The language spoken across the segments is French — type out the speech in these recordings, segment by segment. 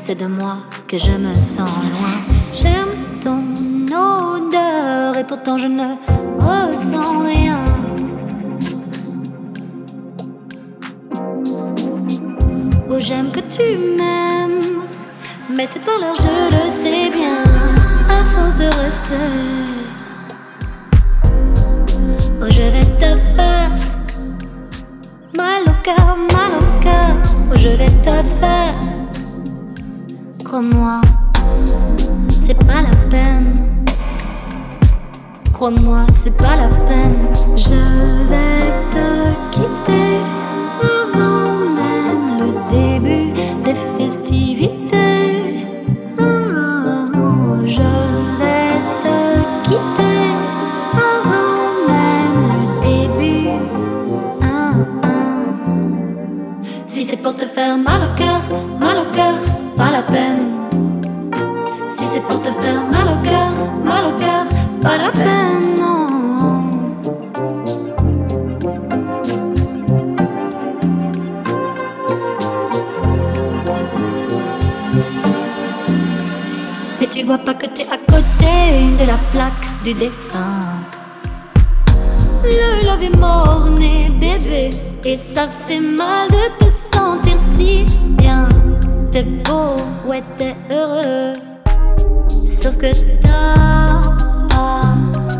c'est de moi que je me sens loin. J'aime ton odeur et pourtant je ne ressens rien. Oh, j'aime que tu m'aimes, mais c'est pas l'heure, je le sais bien. À force de rester, oh, je vais te faire mal au cœur, mal au cœur. Oh, je vais te faire. Crois-moi, c'est pas la peine. Crois-moi, c'est pas la peine. Je vais te quitter avant même le début des festivités. Oh, je vais te quitter avant même le début. Si c'est pour te faire mal au cœur, pas la peine. Si c'est pour te faire mal au cœur, pas la peine, non. Mais tu vois pas que t'es à côté de la plaque du défunt. Le love est mort-né, bébé, et ça fait mal de te sentir si bien. T'es beau, ouais, t'es heureux, sauf que t'as pas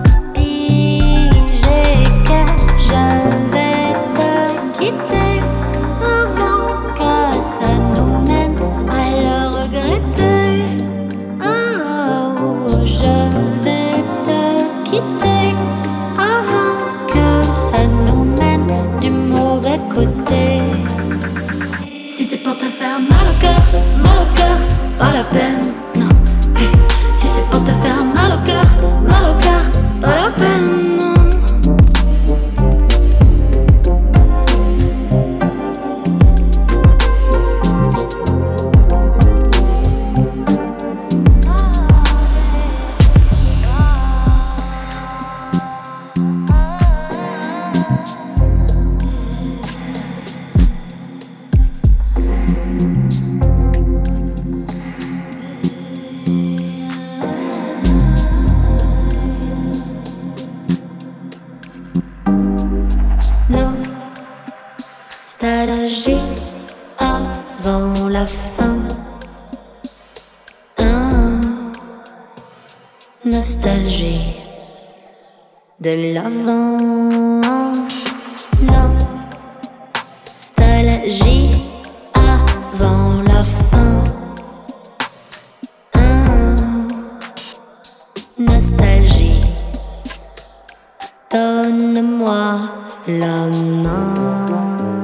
pigé que je vais te quitter avant que ça nous mène à le regretter. Oh, je vais te quitter avant que ça nous mène du mauvais côté. Si c'est pour te faire mal au cœur, pas la peine, non. Hey. Si c'est pour te faire mal au cœur, pas la peine, non. Nostalgie avant la fin. Nostalgie de l'avant. Nostalgie avant la fin. Nostalgie, donne-moi la main.